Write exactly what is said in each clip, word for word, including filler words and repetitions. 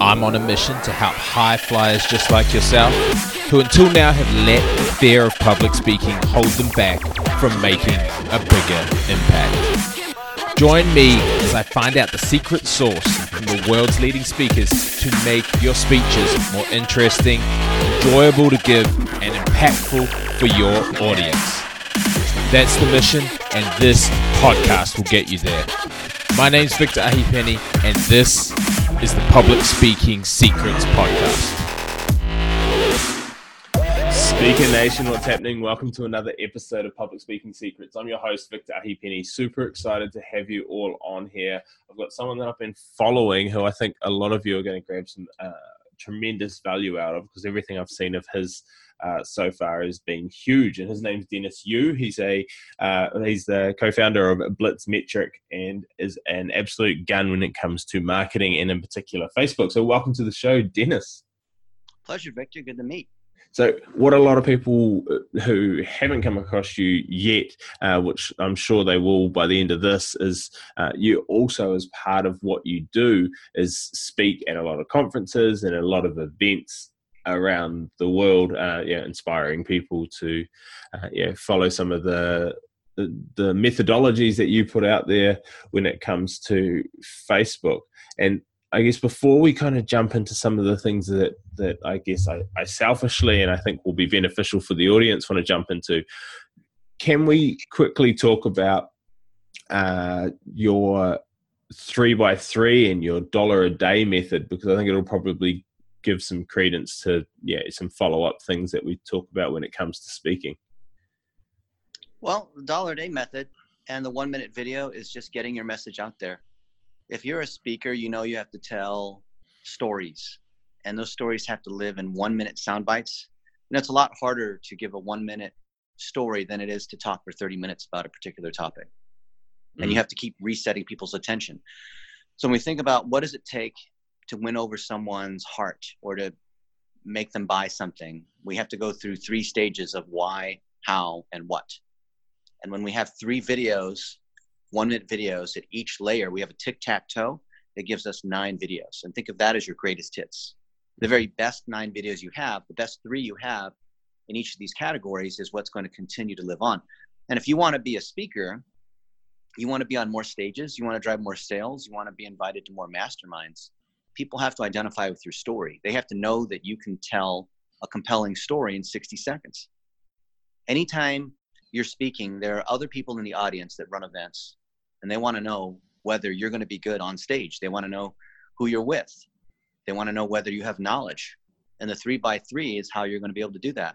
I'm on a mission to help high flyers just like yourself, who until now have let the fear of public speaking hold them back from making a bigger impact. Join me as I find out the secret sauce from the world's leading speakers to make your speeches more interesting, enjoyable to give, and impactful for your audience. That's the mission, and this podcast will get you there. My name's Victor Ahipeni, and this is the Public Speaking Secrets Podcast. Speaker Nation, what's happening? Welcome to another episode of Public Speaking Secrets. I'm your host, Victor Ahipeni. Super excited to have you all on here. I've got someone that I've been following who I think a lot of you are going to grab some uh, tremendous value out of, because everything I've seen of his uh, so far has been huge. And his name's Dennis Yu. He's a uh, he's the co-founder of Blitz Metric and is an absolute gun when it comes to marketing and in particular Facebook. So welcome to the show, Dennis. Pleasure, Victor. Good to meet. So what a lot of people who haven't come across you yet, uh, which I'm sure they will by the end of this, is uh, you also, as part of what you do, is speak at a lot of conferences and a lot of events around the world, uh, yeah, inspiring people to uh, yeah, follow some of the, the the methodologies that you put out there when it comes to Facebook. And I guess before we kind of jump into some of the things that, that I guess I, I selfishly and I think will be beneficial for the audience want to jump into, can we quickly talk about uh, your three by three and your dollar a day method? Because I think it'll probably give some credence to yeah some follow-up things that we talk about when it comes to speaking. Well, the dollar a day method and the one minute video is just getting your message out there. If you're a speaker, you know you have to tell stories, and those stories have to live in one minute sound bites. And it's a lot harder to give a one minute story than it is to talk for thirty minutes about a particular topic. Mm. And you have to keep resetting people's attention. So when we think about what does it take to win over someone's heart or to make them buy something, we have to go through three stages of why, how, and what. And when we have three videos, one minute videos at each layer, we have a tic-tac-toe that gives us nine videos. And think of that as your greatest hits. The very best nine videos you have, the best three you have in each of these categories is what's going to continue to live on. And if you want to be a speaker, you want to be on more stages, you want to drive more sales, you want to be invited to more masterminds, people have to identify with your story. They have to know that you can tell a compelling story in sixty seconds. Anytime you're speaking, there are other people in the audience that run events, and they want to know whether you're going to be good on stage. They want to know who you're with. They want to know whether you have knowledge. And the three by three is how you're going to be able to do that.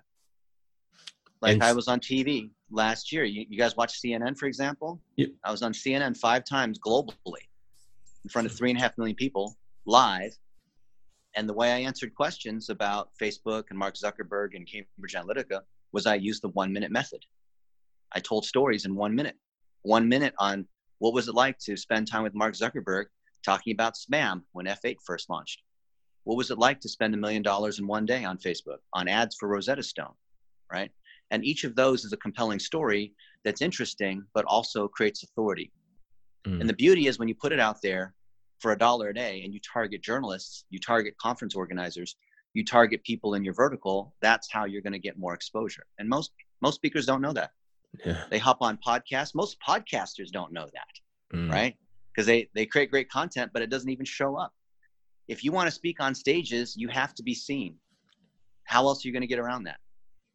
Like and I was on T V last year. You, you guys watch C N N, for example? Yep. I was on C N N five times globally in front of three and a half million people live. And the way I answered questions about Facebook and Mark Zuckerberg and Cambridge Analytica was I used the one minute method. I told stories in one minute. One minute on what was it like to spend time with Mark Zuckerberg talking about spam when F eight first launched? What was it like to spend a million dollars in one day on Facebook on ads for Rosetta Stone, right? And each of those is a compelling story that's interesting, but also creates authority. Mm. And the beauty is when you put it out there for a dollar a day and you target journalists, you target conference organizers, you target people in your vertical, that's how you're going to get more exposure. And most most speakers don't know that. Yeah. They hop on podcasts. Most podcasters don't know that, mm. right? Because they, they create great content, but it doesn't even show up. If you want to speak on stages, you have to be seen. How else are you going to get around that?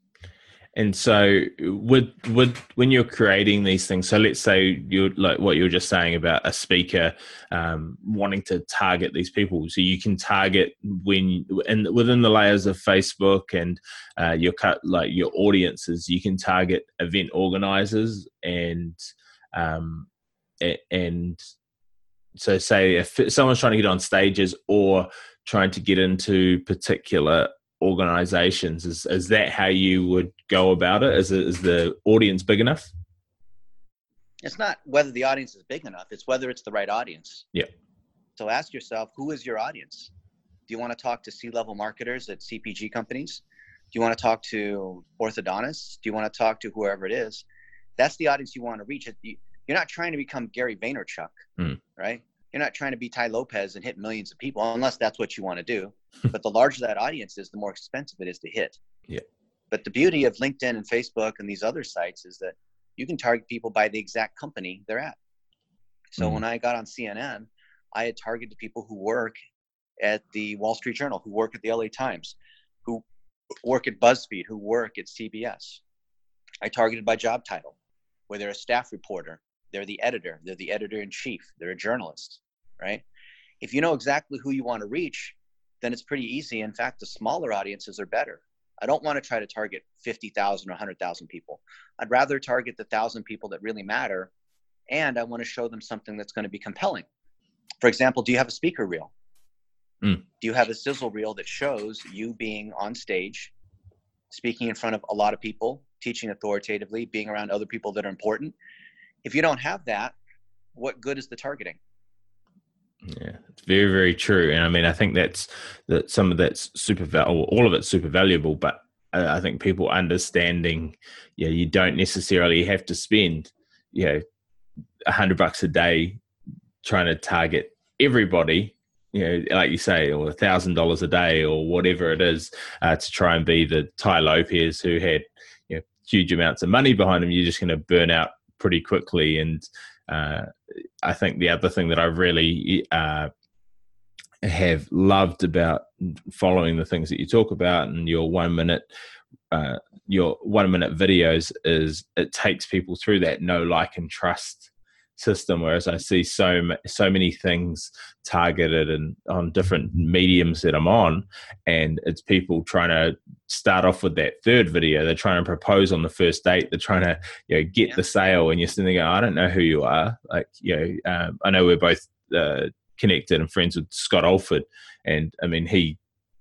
And so with, with, when you're creating these things, so let's say you're like what you were just saying about a speaker um, wanting to target these people. So you can target when, and within the layers of Facebook and uh, your cut, like your audiences, you can target event organizers and, um, and so say if someone's trying to get on stages or trying to get into particular organizations, is is that how you would go about it? Is it, is the audience big enough? It's not whether the audience is big enough, it's whether it's the right audience. Yeah. So ask yourself, who is your audience? Do you want to talk to C-level marketers at C P G companies? Do you want to talk to orthodontists? Do you want to talk to whoever it is? That's the audience you want to reach. You're not trying to become Gary Vaynerchuk, mm. right? You're not trying to be Ty Lopez and hit millions of people, unless that's what you want to do. But the larger that audience is, the more expensive it is to hit. Yeah. But the beauty of LinkedIn and Facebook and these other sites is that you can target people by the exact company they're at. So mm. when I got on C N N, I had targeted people who work at the Wall Street Journal, who work at the L A Times, who work at BuzzFeed, who work at C B S. I targeted by job title, where they're a staff reporter, they're the editor, they're the editor-in-chief, they're a journalist, right? If you know exactly who you want to reach, then it's pretty easy. In fact, the smaller audiences are better. I don't want to try to target fifty thousand or one hundred thousand people. I'd rather target the one thousand people that really matter, and I want to show them something that's going to be compelling. For example, do you have a speaker reel? Mm. Do you have a sizzle reel that shows you being on stage, speaking in front of a lot of people, teaching authoritatively, being around other people that are important? If you don't have that, what good is the targeting? Yeah, it's very, very true. And I mean, I think that's that some of that's super valuable, all of it's super valuable, but I think people understanding, yeah, you don't necessarily have to spend, you know, a hundred bucks a day trying to target everybody, you know, like you say, or a thousand dollars a day or whatever it is, uh, to try and be the Ty Lopez who had, you know, huge amounts of money behind him. You're just going to burn out pretty quickly. And uh, I think the other thing that I really uh, have loved about following the things that you talk about and your one minute, uh, your one minute videos is it takes people through that know, like, and trust system. Whereas I see so so many things targeted and on different mediums that I'm on, and it's people trying to start off with that third video. They're trying to propose on the first date. They're trying to, you know, get yeah. the sale, and you're sitting there going, I don't know who you are. Like, you know, um, I know we're both uh, connected and friends with Scott Alford, and I mean he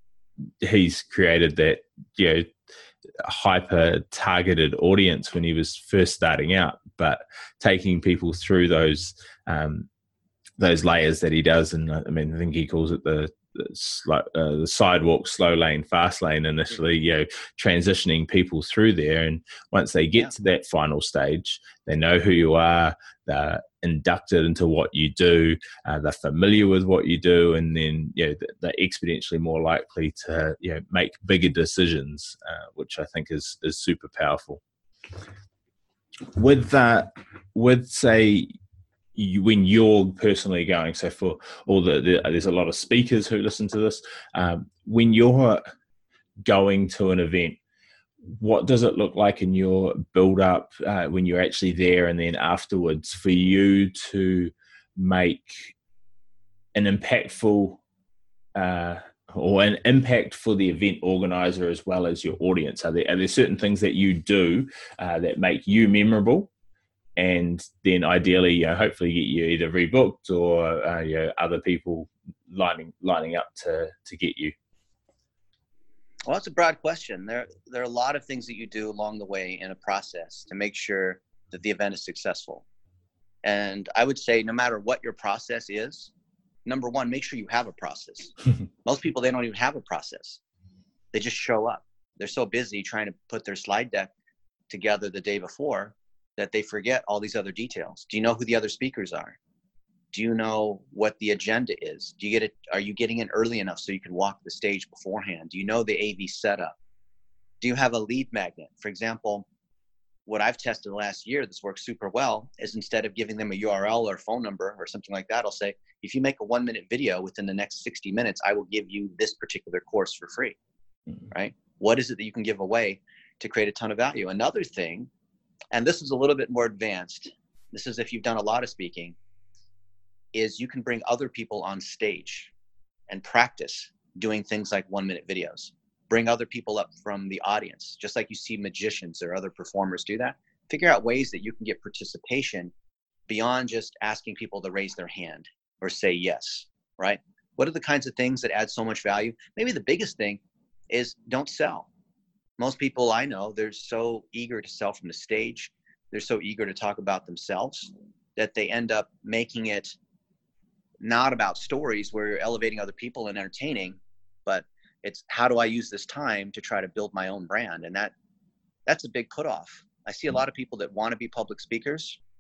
he's created that, you know, hyper targeted audience when he was first starting out, but taking people through those um, those layers that he does, and I mean I think he calls it the the, slow, uh, the sidewalk, slow lane, fast lane initially, you know, transitioning people through there, and once they get yeah. to that final stage, they know who you are, they're inducted into what you do, uh, they're familiar with what you do, and then, you know, they're exponentially more likely to, you know, make bigger decisions, uh, which I think is is super powerful. With that, with say you, when you're personally going, so for all the, the there's a lot of speakers who listen to this, um, when you're going to an event, what does it look like in your build up uh, when you're actually there and then afterwards for you to make an impactful uh, or an impact for the event organizer as well as your audience? Are there, are there certain things that you do uh, that make you memorable, and then ideally, you know, hopefully get you either rebooked or uh, you know, other people lining lining up to to get you? Well, that's a broad question. There, there are a lot of things that you do along the way in a process to make sure that the event is successful. And I would say no matter what your process is, number one, make sure you have a process. Most people, they don't even have a process. They just show up. They're so busy trying to put their slide deck together the day before that they forget all these other details. Do you know who the other speakers are? Do you know what the agenda is? Do you get it? Are you getting in early enough so you can walk the stage beforehand? Do you know the A V setup? Do you have a lead magnet? For example, what I've tested the last year that's worked super well is instead of giving them a U R L or phone number or something like that, I'll say, if you make a one minute video within the next sixty minutes, I will give you this particular course for free, mm-hmm. right? What is it that you can give away to create a ton of value? Another thing, and this is a little bit more advanced, this is if you've done a lot of speaking, is you can bring other people on stage and practice doing things like one minute videos. Bring other people up from the audience, just like you see magicians or other performers do that. Figure out ways that you can get participation beyond just asking people to raise their hand or say yes, right? What are the kinds of things that add so much value? Maybe the biggest thing is don't sell. Most people I know, they're so eager to sell from the stage. They're so eager to talk about themselves that they end up making it not about stories where you're elevating other people and entertaining, but it's how do I use this time to try to build my own brand? And that that's a big put off. I see a lot of people that want to be public speakers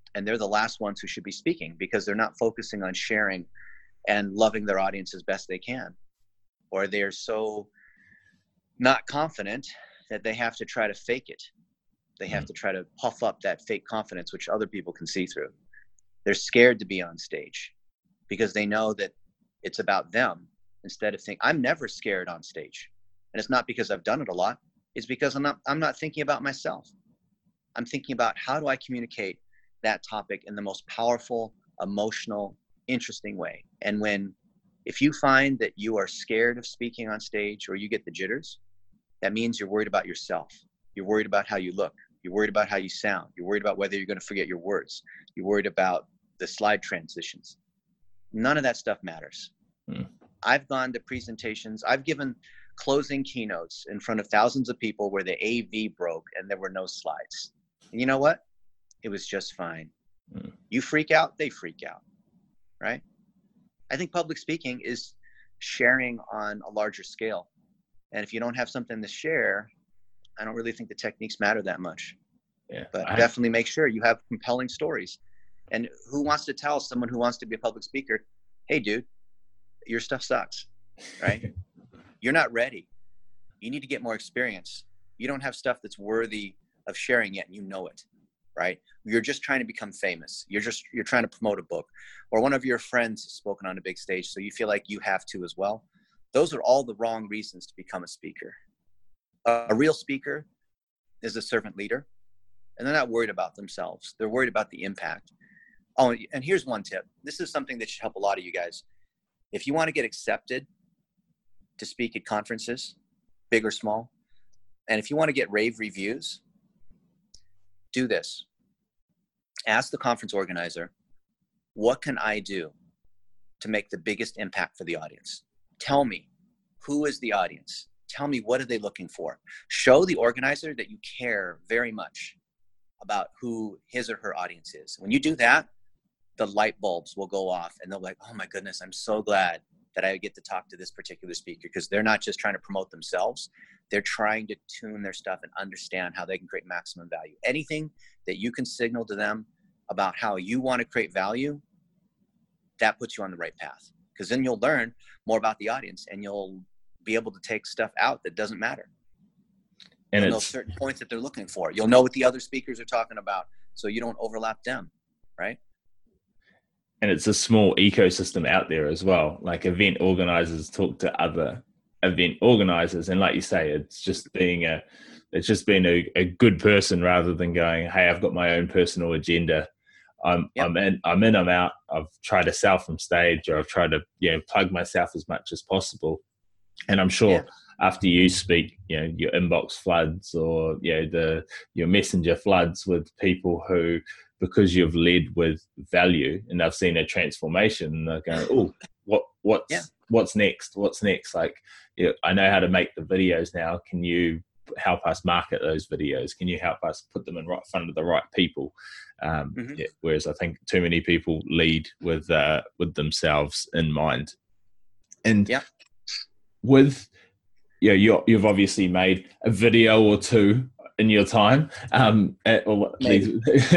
And they're the last ones who should be speaking because they're not focusing on sharing and loving their audience as best they can. Or they're so not confident that they have to try to fake it. They have to try to puff up that fake confidence, which other people can see through. They're scared to be on stage because they know that it's about them instead of thinking, I'm never scared on stage. And it's not because I've done it a lot. It's because I'm not, I'm not thinking about myself. I'm thinking about how do I communicate that topic in the most powerful, emotional, interesting way. And when, if you find that you are scared of speaking on stage or you get the jitters, that means you're worried about yourself. You're worried about how you look. You're worried about how you sound. You're worried about whether you're going to forget your words. You're worried about the slide transitions. None of that stuff matters. Hmm. I've gone to presentations. I've given closing keynotes in front of thousands of people where the A V broke and there were no slides. And you know what? It was just fine. Hmm. You freak out, they freak out, right? I think public speaking is sharing on a larger scale. And if you don't have something to share, I don't really think the techniques matter that much. Yeah, but I, definitely make sure you have compelling stories. And who wants to tell someone who wants to be a public speaker, hey, dude, your stuff sucks, right? You're not ready. You need to get more experience. You don't have stuff that's worthy of sharing yet, and you know it, right? You're just trying to become famous. You're just, you're trying to promote a book. Or one of your friends has spoken on a big stage, so you feel like you have to as well. Those are all the wrong reasons to become a speaker. A real speaker is a servant leader, and they're not worried about themselves. They're worried about the impact. Oh, and here's one tip. This is something that should help a lot of you guys. If you want to get accepted to speak at conferences, big or small, and if you want to get rave reviews, do this. Ask the conference organizer, what can I do to make the biggest impact for the audience? Tell me, who is the audience? Tell me, what are they looking for? Show the organizer that you care very much about who his or her audience is. When you do that, the light bulbs will go off and they'll be like, oh my goodness, I'm so glad that I get to talk to this particular speaker, because they're not just trying to promote themselves. They're trying to tune their stuff and understand how they can create maximum value. Anything that you can signal to them about how you want to create value, that puts you on the right path. Because then you'll learn more about the audience and you'll be able to take stuff out that doesn't matter. And you'll know certain points that they're looking for. You'll know what the other speakers are talking about, so you don't overlap them, right? And it's a small ecosystem out there as well. Like event organizers talk to other event organizers, and like you say, it's just being a, it's just being a, a good person rather than going, hey, I've got my own personal agenda. I'm, yep. I'm in, I'm in, I'm out. I've tried to sell from stage, or I've tried to, you know, plug myself as much as possible. And I'm sure yeah. after you speak, you know, your inbox floods, or, you know, the, your messenger floods with people who, because you've led with value and they've seen a transformation, and they're going, oh, what, what's, yeah. what's next? What's next? Like, you know, I know how to make the videos now. Can you help us market those videos? Can you help us put them in right front of the right people? Um, mm-hmm. yeah, whereas I think too many people lead with, uh, with themselves in mind. And yeah. with, you know, you're, you've obviously made a video or two in your time. Um, at, or please,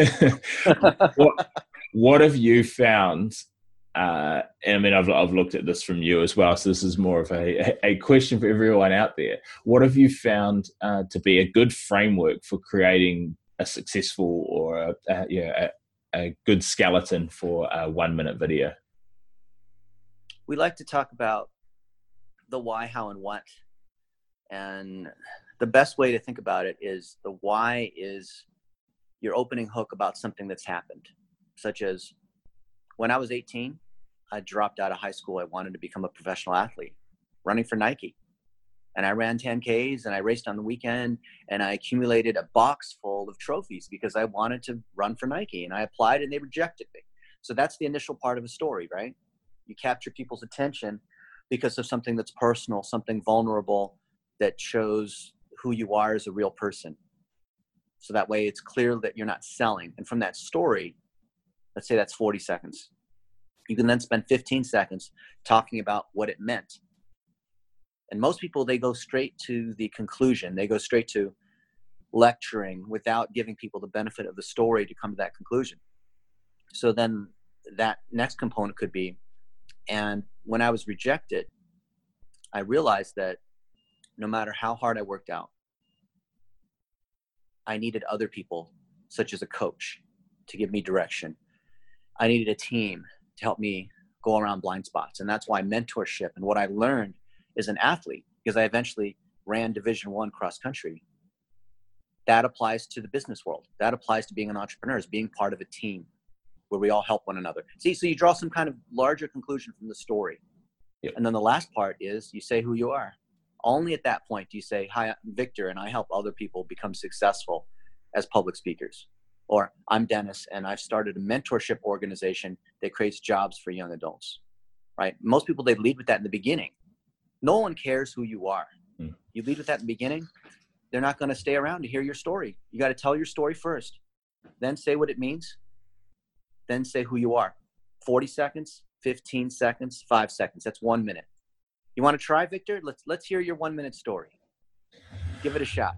what, what have you found? Uh, and I mean, I've, I've looked at this from you as well, so this is more of a, a question for everyone out there. What have you found uh, to be a good framework for creating a successful or a, a, yeah, a, a good skeleton for a one minute video? We like to talk about the why, how, and what. And the best way to think about it is the why is your opening hook about something that's happened, such as when I was eighteen, I dropped out of high school. I wanted to become a professional athlete, running for Nike. And I ran ten Ks and I raced on the weekend, and I accumulated a box full of trophies because I wanted to run for Nike, and I applied and they rejected me. So that's the initial part of a story, right? You capture people's attention because of something that's personal, something vulnerable that shows who you are as a real person. So that way it's clear that you're not selling. And from that story, let's say that's forty seconds. You can then spend fifteen seconds talking about what it meant. And most people, they go straight to the conclusion. They go straight to lecturing without giving people the benefit of the story to come to that conclusion. So then that next component could be, and when I was rejected, I realized that no matter how hard I worked out, I needed other people, such as a coach, to give me direction. I needed a team to help me go around blind spots. And that's why mentorship and what I learned as an athlete, because I eventually ran Division One cross country, that applies to the business world. That applies to being an entrepreneur, is being part of a team where we all help one another. See, so you draw some kind of larger conclusion from the story. Yep. And then the last part is you say who you are. Only at that point do you say, hi, I'm Victor, and I help other people become successful as public speakers. Or I'm Dennis, and I've started a mentorship organization that creates jobs for young adults, right? Most people, they lead with that in the beginning. No one cares who you are. Mm. You lead with that in the beginning, they're not going to stay around to hear your story. You got to tell your story first, then say what it means, then say who you are. forty seconds, fifteen seconds, five seconds. That's one minute. You want to try, Victor? Let's let's hear your one minute story. Give it a shot.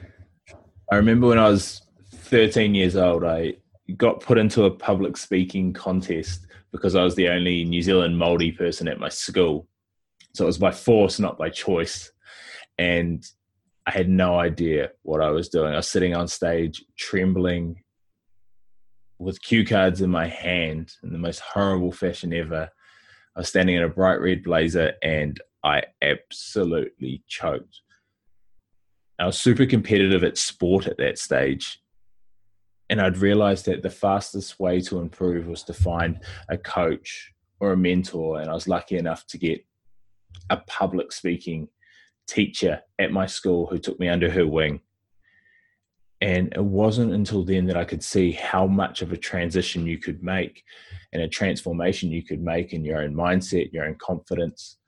I remember when I was thirteen years old, I got put into a public speaking contest because I was the only New Zealand Māori person at my school. So it was by force, not by choice. And I had no idea what I was doing. I was sitting on stage, trembling, with cue cards in my hand in the most horrible fashion ever. I was standing in a bright red blazer and I absolutely choked. I was super competitive at sport at that stage. And I'd realized that the fastest way to improve was to find a coach or a mentor. And I was lucky enough to get a public speaking teacher at my school who took me under her wing. And it wasn't until then that I could see how much of a transition you could make and a transformation you could make in your own mindset, your own confidence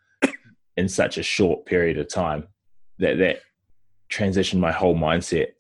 in such a short period of time, that that transitioned my whole mindset.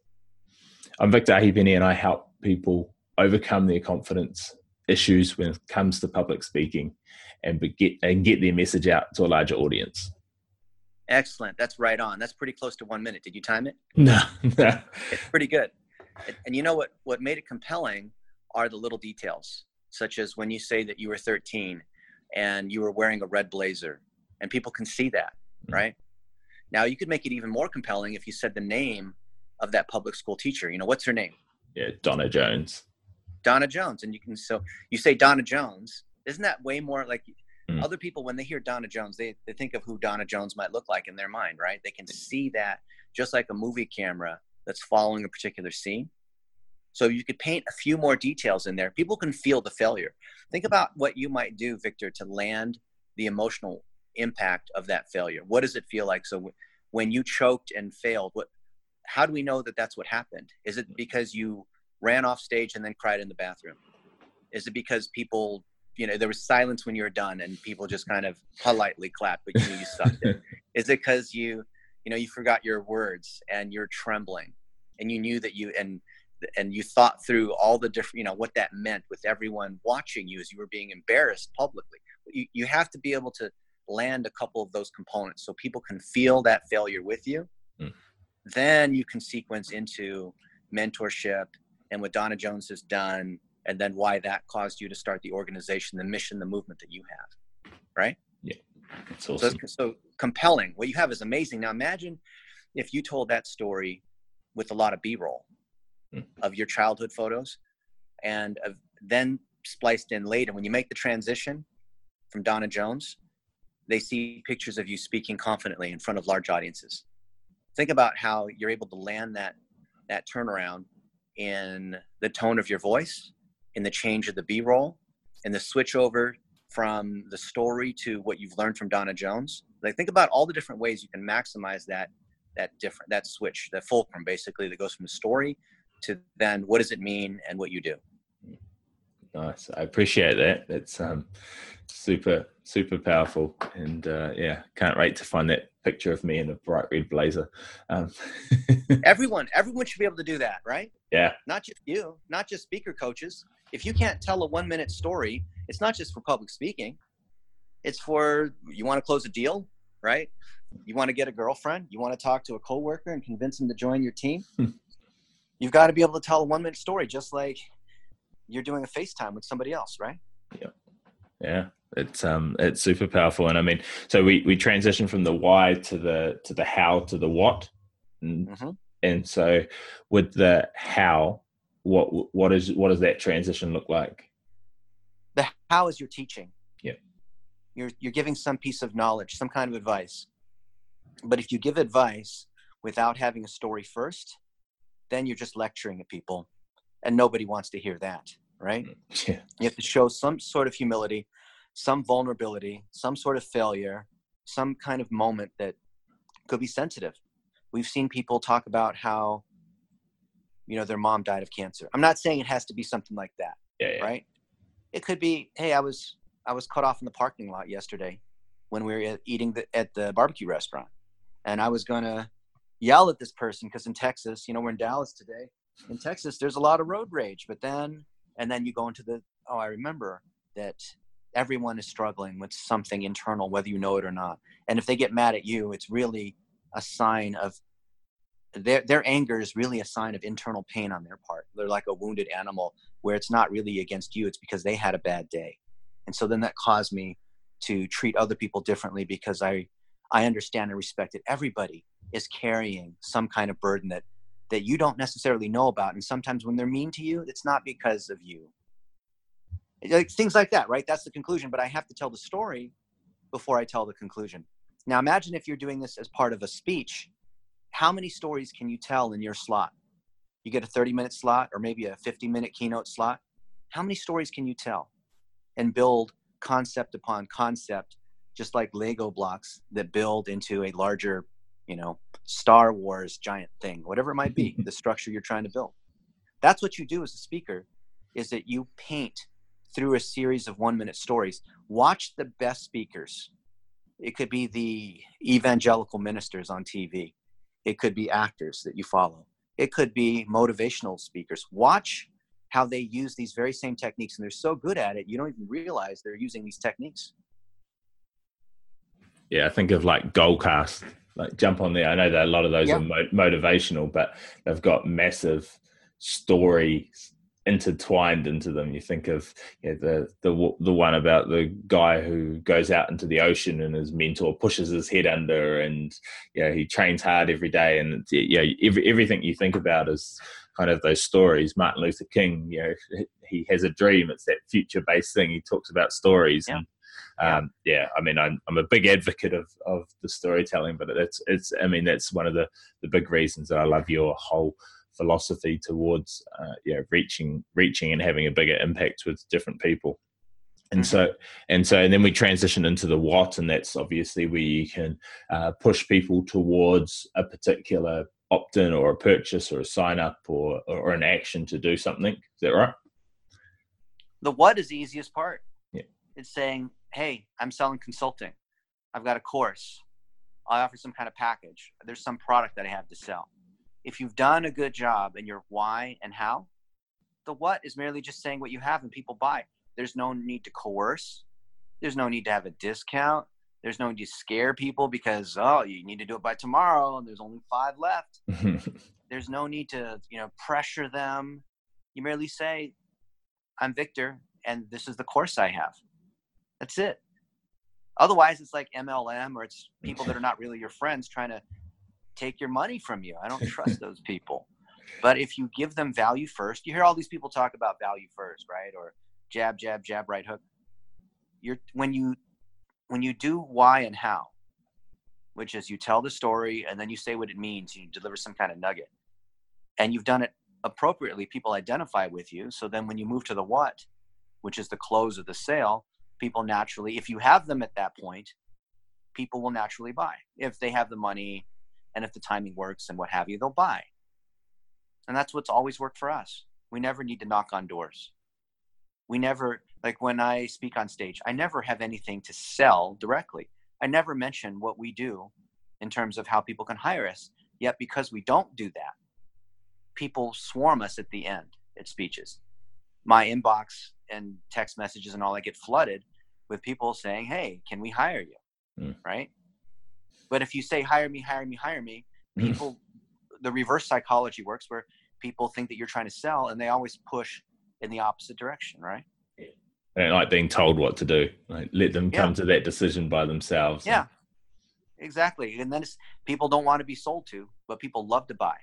I'm Victor Ahipeni, and I help people overcome their confidence issues when it comes to public speaking and get, and get their message out to a larger audience. Excellent. That's right on. That's pretty close to one minute. Did you time it? No, no. It's pretty good. And you know what, what made it compelling are the little details, such as when you say that you were thirteen and you were wearing a red blazer, and people can see that, right? Now you could make it even more compelling if you said the name of that public school teacher. You know, what's her name? Yeah, Donna Jones. Donna Jones. And you can, so you say Donna Jones, isn't that way more like, mm. other people, when they hear Donna Jones, they, they think of who Donna Jones might look like in their mind, right? They can see that just like a movie camera that's following a particular scene. So you could paint a few more details in there. People can feel the failure. Think about what you might do, Victor, to land the emotional impact of that failure. What does it feel like? So w- when you choked and failed, what, how do we know that that's what happened? Is it because you ran off stage and then cried in the bathroom? Is it because people, you know, there was silence when you were done and people just kind of politely clapped, but you knew you sucked it? Is it because you, you know, you forgot your words and you're trembling and you knew that you, and, and you thought through all the different, you know, what that meant with everyone watching you as you were being embarrassed publicly? You, you have to be able to land a couple of those components so people can feel that failure with you. Mm. Then you can sequence into mentorship and what Donna Jones has done, and then why that caused you to start the organization, the mission, the movement that you have, right? Yeah, that's awesome. So, so compelling. What you have is amazing. Now imagine if you told that story with a lot of B-roll mm. of your childhood photos, and of, then spliced in later, when you make the transition from Donna Jones, they see pictures of you speaking confidently in front of large audiences. Think about how you're able to land that, that turnaround in the tone of your voice, in the change of the B-roll, and the switch over from the story to what you've learned from Donna Jones. Like, think about all the different ways you can maximize that, that different, that switch, that fulcrum basically that goes from the story to then what does it mean and what you do. Nice. I appreciate that. That's um, super, super powerful. And uh, yeah, can't wait to find that picture of me in a bright red blazer. Um. everyone, everyone should be able to do that, right? Yeah. Not just you, not just speaker coaches. If you can't tell a one minute story, it's not just for public speaking. It's for, you want to close a deal, right? You want to get a girlfriend. You want to talk to a coworker and convince them to join your team. You've got to be able to tell a one minute story, just like you're doing a FaceTime with somebody else, right? Yeah. Yeah. It's um it's super powerful. And I mean, so we we transition from the why to the to the how to the what. And, mm-hmm. and so with the how, what what is what does that transition look like? The how is your teaching. Yeah. You're you're giving some piece of knowledge, some kind of advice. But if you give advice without having a story first, then you're just lecturing at people, and nobody wants to hear that, right? Yeah. You have to show some sort of humility, some vulnerability, some sort of failure, some kind of moment that could be sensitive. We've seen people talk about how, you know, their mom died of cancer. I'm not saying it has to be something like that, yeah, yeah. right? It could be, hey, I was I was cut off in the parking lot yesterday when we were eating the, at the barbecue restaurant, and I was gonna yell at this person because in Texas, you know, we're in Dallas today. In Texas, there's a lot of road rage, but then, and then you go into the, oh, I remember that everyone is struggling with something internal, whether you know it or not. And if they get mad at you, it's really a sign of their their anger is really a sign of internal pain on their part. They're like a wounded animal where it's not really against you. It's because they had a bad day. And so then that caused me to treat other people differently because I, I understand and respect that everybody is carrying some kind of burden that, that you don't necessarily know about. And sometimes when they're mean to you, it's not because of you. Like, things like that, right? That's the conclusion. But I have to tell the story before I tell the conclusion. Now, imagine if you're doing this as part of a speech. How many stories can you tell in your slot? You get a thirty minute slot or maybe a fifty minute keynote slot. How many stories can you tell and build concept upon concept, just like Lego blocks that build into a larger, you know, Star Wars giant thing, whatever it might be, the structure you're trying to build. That's what you do as a speaker, is that you paint through a series of one minute stories. Watch the best speakers. It could be the evangelical ministers on T V. It could be actors that you follow. It could be motivational speakers. Watch how they use these very same techniques, and they're so good at it, you don't even realize they're using these techniques. Yeah, I think of like Goalcast, like jump on there. I know that a lot of those yeah. are mo- motivational, but they've got massive stories intertwined into them. You think of you know, the the the one about the guy who goes out into the ocean and his mentor pushes his head under, and you know, he trains hard every day, and yeah, you know, every, everything you think about is kind of those stories. Martin Luther King, you know, he has a dream. It's that future-based thing. He talks about stories. Yeah. And um, yeah, I mean, I'm I'm a big advocate of of the storytelling, but it's it's I mean, that's one of the the big reasons that I love your whole philosophy towards uh, yeah reaching reaching and having a bigger impact with different people. And mm-hmm. so and so and then we transition into the what, and that's obviously where you can uh, push people towards a particular opt-in or a purchase or a sign up or or an action to do something. Is that right? The what is the easiest part. Yeah. It's saying, hey, I'm selling consulting. I've got a course. I offer some kind of package. There's some product that I have to sell. If you've done a good job in your why and how, the what is merely just saying what you have and people buy. There's no need to coerce. There's no need to have a discount. There's no need to scare people because, oh, you need to do it by tomorrow and there's only five left. There's no need to, you know, pressure them. You merely say, I'm Victor and this is the course I have. That's it. Otherwise, it's like M L M, or it's people that are not really your friends trying to take your money from you. I don't trust those people. But if you give them value first, you hear all these people talk about value first, right? Or jab, jab, jab, right hook. You're when you when you do why and how, which is you tell the story and then you say what it means, you deliver some kind of nugget, and you've done it appropriately, people identify with you. So then when you move to the what, which is the close of the sale, people naturally, if you have them at that point, people will naturally buy. If they have the money, and if the timing works and what have you, they'll buy. And that's what's always worked for us. We never need to knock on doors. We never, like when I speak on stage, I never have anything to sell directly. I never mention what we do in terms of how people can hire us. Yet because we don't do that, people swarm us at the end at speeches. My inbox and text messages and all, I get flooded with people saying, hey, can we hire you? Mm. Right? But if you say, hire me, hire me, hire me, people, the reverse psychology works where people think that you're trying to sell, and they always push in the opposite direction, right? I don't like being told what to do. Like, let them come yeah. to that decision by themselves. Yeah, exactly. And then it's, people don't want to be sold to, but people love to buy.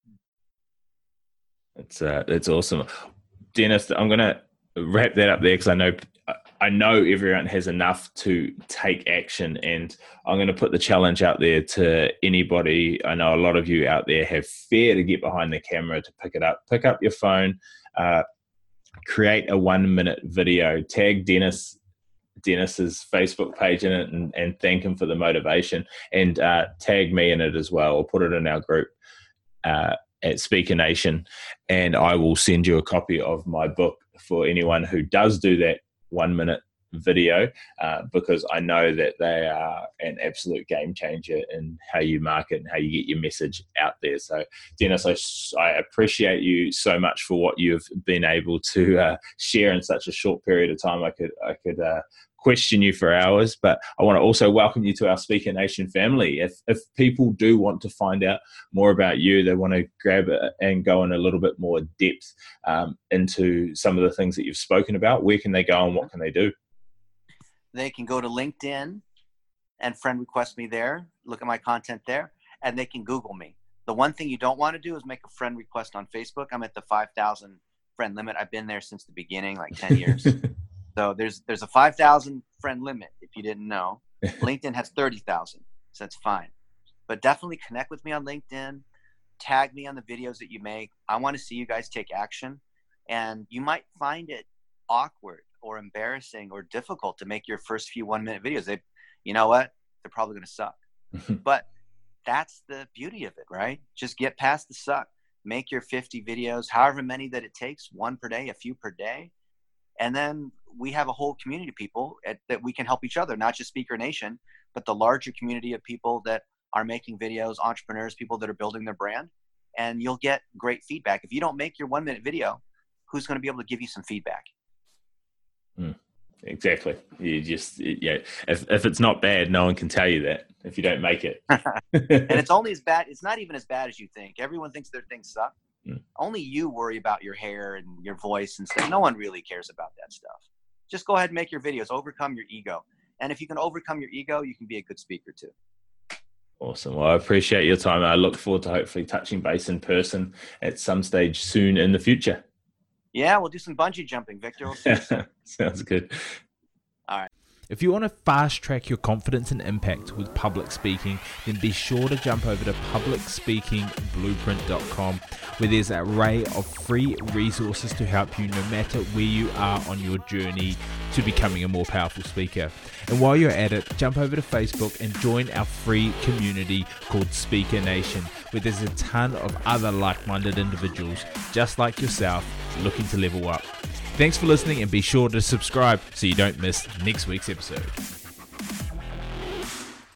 It's uh, it's awesome, Dennis. I'm gonna wrap that up there because I know I know everyone has enough to take action, and I'm going to put the challenge out there to anybody. I know a lot of you out there have fear to get behind the camera, to pick it up, pick up your phone, uh, create a one minute video, tag Dennis, Dennis's Facebook page in it, and, and thank him for the motivation, and uh, tag me in it as well, or put it in our group uh, at Speaker Nation, and I will send you a copy of my book for anyone who does do that one minute video, uh, because I know that they are an absolute game changer in how you market and how you get your message out there. So Dennis, I, I appreciate you so much for what you've been able to uh, share in such a short period of time. I could I could uh, question you for hours, but I want to also welcome you to our Speaker Nation family. If if people do want to find out more about you, they want to grab it and go in a little bit more depth um, into some of the things that you've spoken about, where can they go and what can they do? They can go to LinkedIn and friend request me there, look at my content there, and they can Google me. The one thing you don't want to do is make a friend request on Facebook. I'm at the five thousand friend limit. I've been there since the beginning, like ten years. So there's there's a five thousand friend limit, if you didn't know. LinkedIn has thirty thousand, so that's fine. But definitely connect with me on LinkedIn. Tag me on the videos that you make. I want to see you guys take action. And you might find it awkward or embarrassing or difficult to make your first few one-minute videos. They, you know what? They're probably going to suck. But that's the beauty of it, right? Just get past the suck. Make your fifty videos, however many that it takes, one per day, a few per day. And then we have a whole community of people at, that we can help each other, not just Speaker Nation, but the larger community of people that are making videos, entrepreneurs, people that are building their brand. And you'll get great feedback. If you don't make your one-minute video, who's going to be able to give you some feedback? Mm, exactly. You just, yeah. If if it's not bad, no one can tell you that if you don't make it. And it's only as bad. It's not even as bad as you think. Everyone thinks their things suck. Mm. Only you worry about your hair and your voice and stuff. No one really cares about that stuff. Just go ahead and make your videos. Overcome your ego. And if you can overcome your ego, you can be a good speaker too. Awesome. Well, I appreciate your time. I look forward to hopefully touching base in person at some stage soon in the future. Yeah, we'll do some bungee jumping, Victor. We'll see you. Sounds good. All right. If you want to fast track your confidence and impact with public speaking, then be sure to jump over to public speaking blueprint dot com, where there's an array of free resources to help you no matter where you are on your journey to becoming a more powerful speaker. And while you're at it, jump over to Facebook and join our free community called Speaker Nation, where there's a ton of other like-minded individuals just like yourself looking to level up. Thanks for listening, and be sure to subscribe so you don't miss next week's episode.